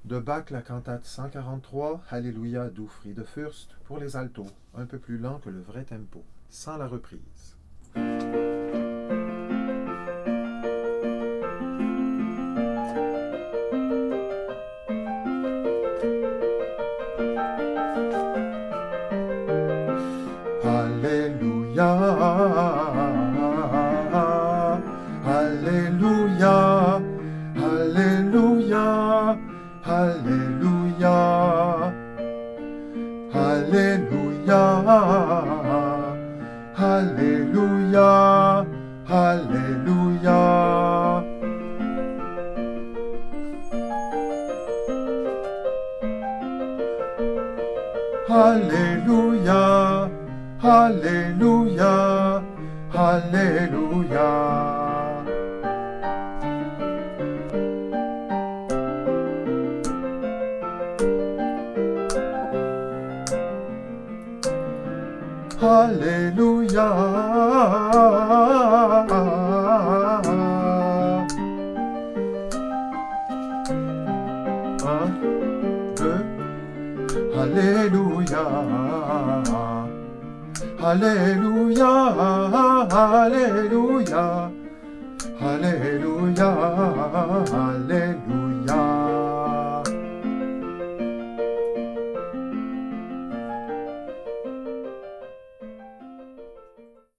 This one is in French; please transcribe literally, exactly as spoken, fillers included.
De Bach, la cantate cent quarante-trois, Alléluia du Friede Fürst, pour les altos, un peu plus lent que le vrai tempo, sans la reprise. Alléluia, Alléluia, Alléluia, Alléluia, Alléluia, Alléluia, Alléluia. Alléluia, Alléluia, Alléluia. Alléluia. Un, deux, Alléluia. Alléluia, Alléluia, Alléluia, Alléluia.